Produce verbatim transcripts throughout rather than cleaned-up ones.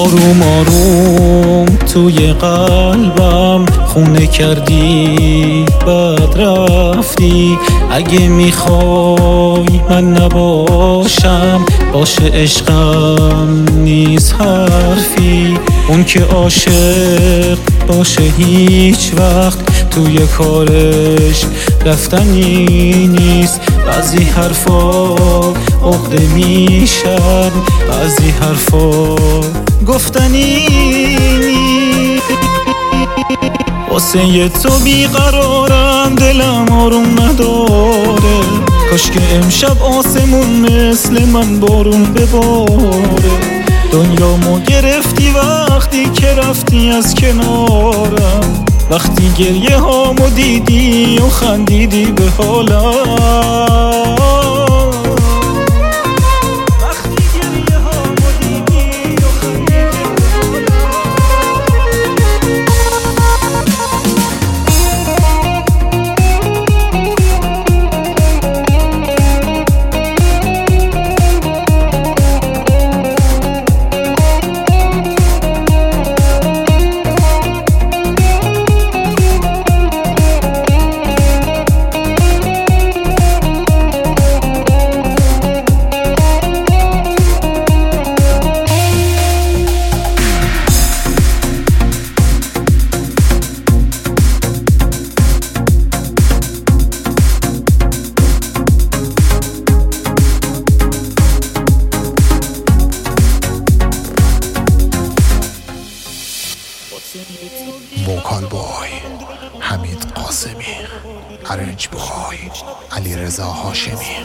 آروم آروم توی قلبم خونه کردی بعد رفتی. اگه میخوای من نباشم باشه، عشقم نیست حرفی. اون که عاشق باشه هیچ وقت توی کارش رفتنی نیست. بعضی حرفا عقده میشن، بعضی حرفا گفتنی نیست. واسه تو بیقرارم، دلم آروم نداره. کاش که امشب آسمون مثل من بارون بباره. دنیامو گرفتی وقتی که رفتی از کنارم، وقتی گریه هامو دیدی و خندیدی به حالم. وکال بای حمید قاسمی، ارنج بای علیرضا هاشمی.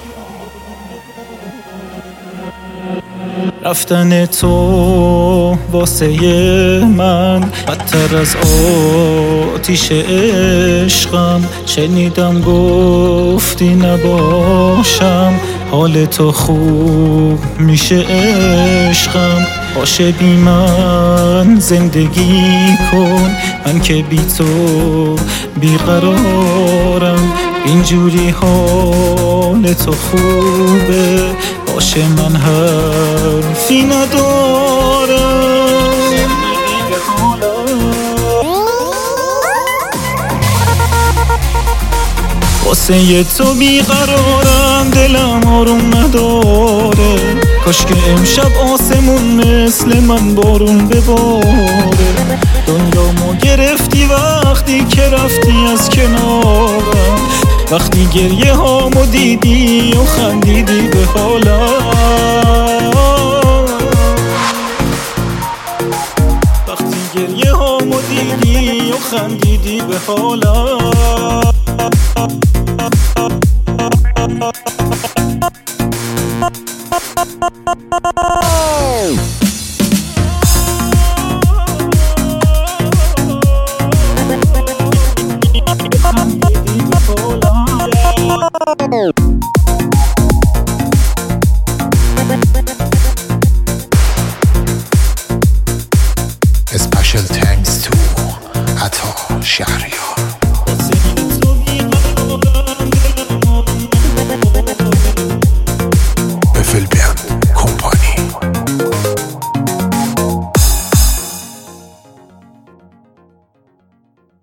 رفتن تو واسه من بدتر از آتیش عشقم. شنیدم گفتی نباشم، حال تو خوب میشه عشقم. باشه بی من زندگی کن، من که بی تو بیقرارم. اینجوری حال تو خوبه، باشه من حرفی ندارم. واسه تو بیقرارم، دلم آروم نداره. کاش که امشب آسمون مثل من بارون بباره. دنیامو گرفتی وقتی که رفتی از کنارم، وقتی گریه هامو دیدی و خندیدی به حالم. وقتی گریه هامو دیدی و خندیدی به حالم.